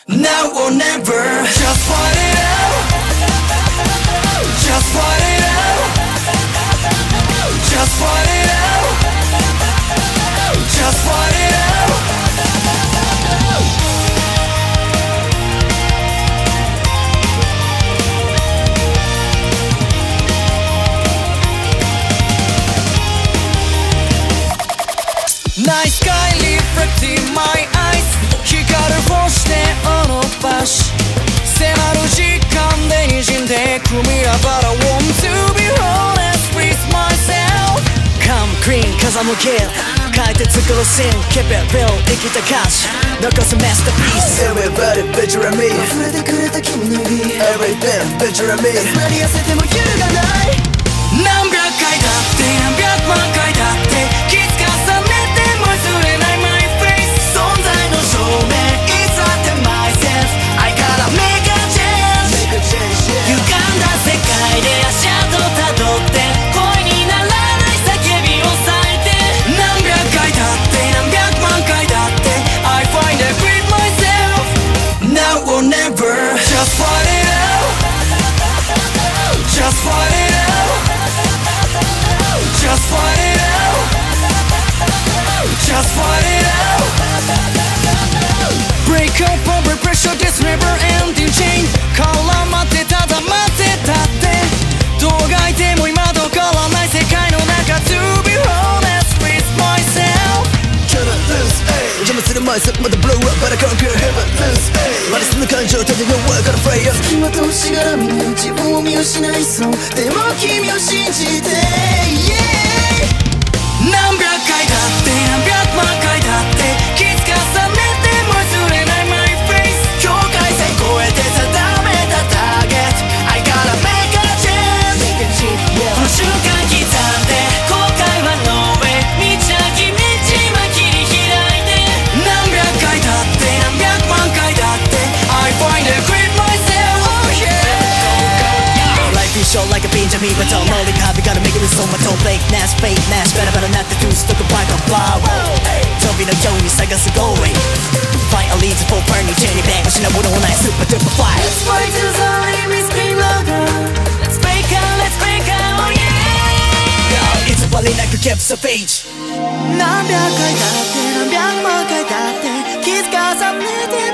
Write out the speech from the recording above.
Now or never. Just fight it out. Just fight it out. Just fight it out. Just fight it out. Night sky reflecting my eyes. 光る星でおのばし迫る時間で滲んでく未来 But I want to be honest with myself. Come clean cause I'm a kid. 書いて作るシーン Keep it real 生きた歌詞残す masterpiece. Everybody picture me. 溢れてくれた君の指 Everything picture me. なり痩せても揺るがない何百回だって何百万回だって気づかされても忘れない My face 存在の証明いつだって myself I gotta make a change 歪んだ世界で足跡たどって声にならない叫びを咲いて何百回だって何百万回だって I find it with myself Now or never Just fight it out Just fight it out Just fight it out Just fight it out Break up over pressure This never ending chain 絡まってただ待ってたってどうがいても今と変わらない世界の中 To be honest with myself Cannot lose, ayy 邪魔する myself また blow up But I conquer heaven lose, ayy まだその感情立てよ I gotta fire 隙間としがらみに自分を見失いそうでも君を信じて、yeah、何百回だって何百万回だって気づかされても忘れない My face 境界線越えて定めたターゲット I gotta make a change この瞬間刻んで後悔は No way 道なき道は切り開いて何百回だって何百万回だって I find it with myself Oh yeah Life is short like a pinch of me But don't know the copy Gotta make it with so much Don't fake nash fake nash Better better not to do Stuck a bike on flower 飛びのように探すゴール Find a reason for burning Turn it back 失うものない Super duper fight Let's fight till the limit scream louder Let's break out, oh yeah 偽りなく kept the page 何百回だって何百万回だって気づかされて